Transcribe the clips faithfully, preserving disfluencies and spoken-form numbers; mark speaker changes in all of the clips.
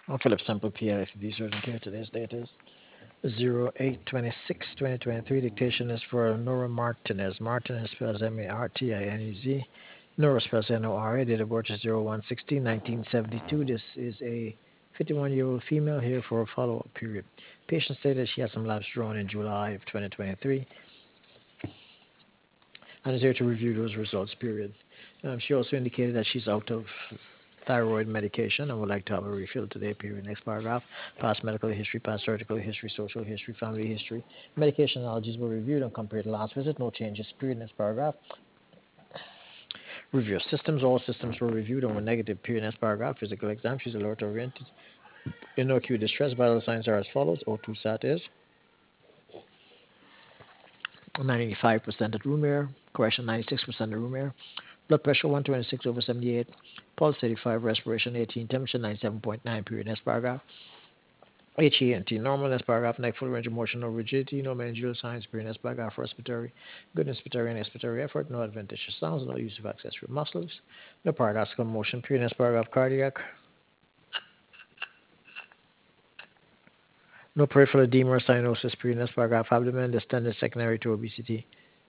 Speaker 1: I'm Philip Sample, P L C D Surgeon Care. Today's date is zero eight twenty-six twenty twenty-three. Dictation is for Nora Martinez. Martinez spells M A R T I N E Z. Nora spells N O R A. Date of birth is zero one sixteen nineteen seventy-two. This is a fifty-one-year-old female here for a follow-up period. Patient stated she had some labs drawn in July of twenty twenty-three and is here to review those results, period. Um, she also indicated that she's out of thyroid medication and would like to have a refill today, period. Next paragraph, past medical history, past surgical history, social history, family history. Medication allergies were reviewed and compared to last visit. No changes, period. Next paragraph, review of systems. All systems were reviewed and were negative, period. Next paragraph, physical exam. She's alert oriented. In no acute distress, vital signs are as follows. O two sat is ninety-five percent at room air, correction, ninety-six percent at room air. Blood pressure one twenty-six over seventy-eight, pulse eighty-five, respiration eighteen, temperature ninety-seven point nine, period. Next paragraph. H E N T, normal. Next paragraph. Neck full range of motion, no rigidity, no meningeal signs, period. Next paragraph. Respiratory, good inspiratory and expiratory effort, no adventitious sounds, no use of accessory muscles, no paradoxical motion, period. Next paragraph. Cardiac, no peripheral edema or cyanosis, period. Next paragraph. Abdomen distended secondary to obesity,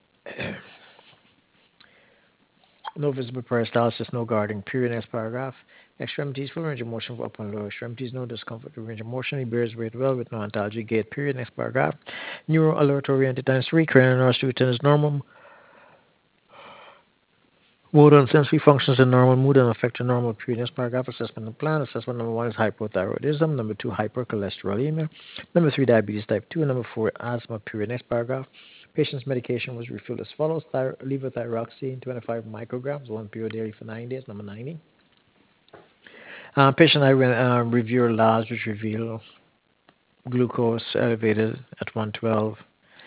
Speaker 1: no visible peristalsis, no guarding, period. Next paragraph. Extremities, full range of motion for upper and lower extremities, no discomfort with range of motion. He bears weight well with no antalgia gait, period. Next paragraph. Neuro alert oriented times three, cranial nerve stimulation is normal. Motor and sensory functions in normal mood and affect a normal period. Next paragraph, assessment and plan. Assessment number one is hypothyroidism. Number two, hypercholesterolemia. Number three, diabetes type two. And number four, asthma, period. Next paragraph, patient's medication was refilled as follows. Thyro- levothyroxine, twenty-five micrograms, one pill daily for nine days. Number ninety. Uh, patient I re- uh, review labs which reveal glucose elevated at one twelve,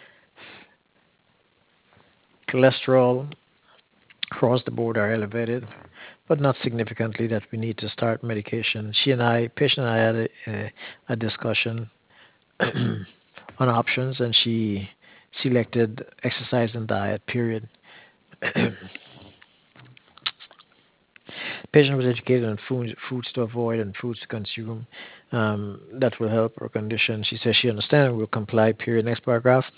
Speaker 1: cholesterol across the board are elevated, but not significantly that we need to start medication. She and I, patient and I had a, a, a discussion on options, and she selected exercise and diet, period. Patient was educated on food, foods to avoid and foods to consume um, that will help her condition. She says she understands and will comply, period. Next paragraph.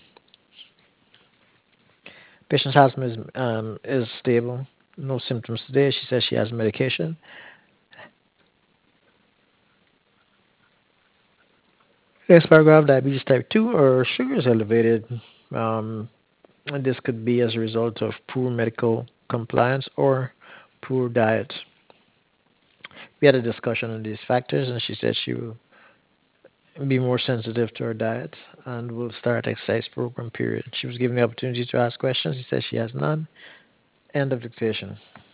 Speaker 1: Patient's asthma is, um, is stable. No symptoms today. She says she has medication. Next paragraph, diabetes type two or sugar is elevated. Um, and this could be as a result of poor medical compliance or poor diet. We had a discussion on these factors, and she said she will be more sensitive to her diet and will start exercise program, period. She was given the opportunity to ask questions. She says she has none. End of dictation.